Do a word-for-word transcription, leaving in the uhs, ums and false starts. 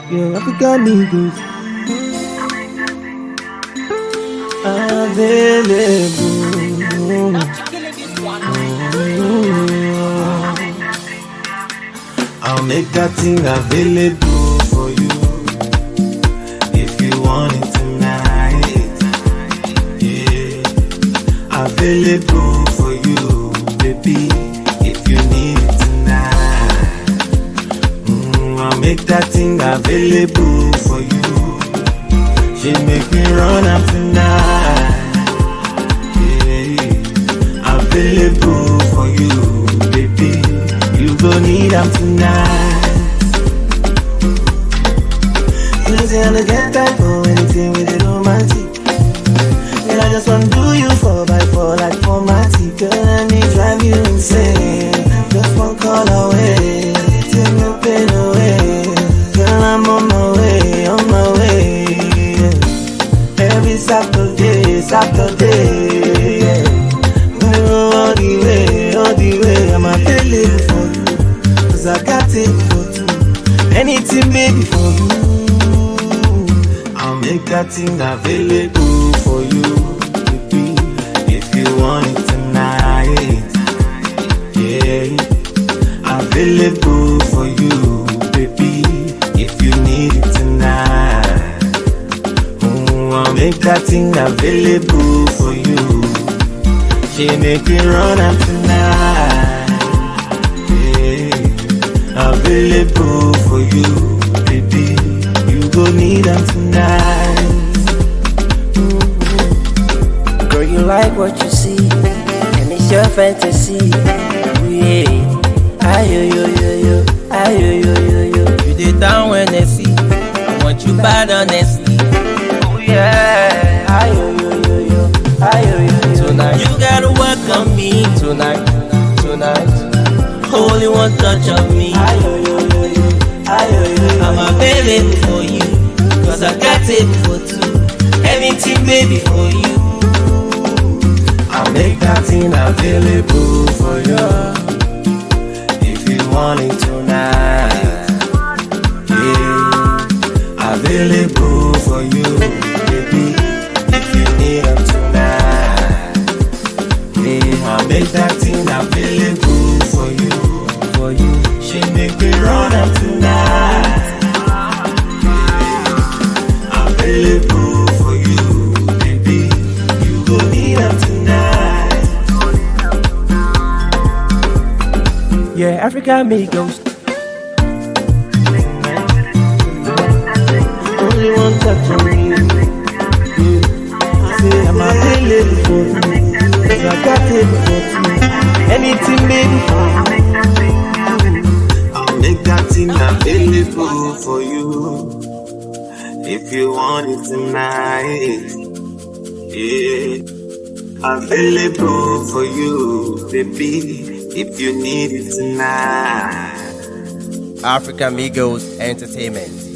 Yeah, African Migos available. I'll make that thing available for you if you want it tonight. Yeah, available for you, baby, if you need it tonight. Mm, I'll make that thing available for you. She make me run up tonight. Yeah, available for you, baby. You gon' need them tonight. You don't say I don't get time for anything with it romantic. And I just wanna do you four by four like formatic. Girl, let me drive you insane. Just one call away, take no pain away. Girl, I'm on my way, on my way. Every Saturday, Saturday, yeah. All the way, all the way, I'm available for you. Cause I got it for two. Anything, baby, for you. I'll make that thing available for you, baby, if you want it tonight. Yeah, available for you, baby, if you need it tonight. Mm, I'll make that thing available for you. She make me run up tonight. Yeah, available for you, baby. You gon' need them tonight. Mm-hmm. Girl, you like what you see, and it's your fantasy. Yeah, ayo yo yo yo, ayo yo yo yo. You did down when they see. I want you bad honestly. Oh yeah, ayo yo yo yo, ayo yo yo. Tonight you gotta work on me tonight, tonight. Only one touch of me. Ayo yo yo yo, ayo yo yo. I'm available for you, cause I got it for two. Anything, baby, for you. I'll make that thing available for you if you want it tonight. Yeah, available for you, baby, if you need them tonight. Yeah, I'll make that thing available for you, for you. She make me run up tonight. Yeah, available for you, baby. You gon' need them tonight. Yeah, African Migos. Only one touch on me. Yeah. Say I'm available for you. Cause I got it for you. Anything, baby, for you. I'll make that thing available for you if you want it tonight. Yeah, available for you, baby, if you need it tonight. African Migos Entertainment.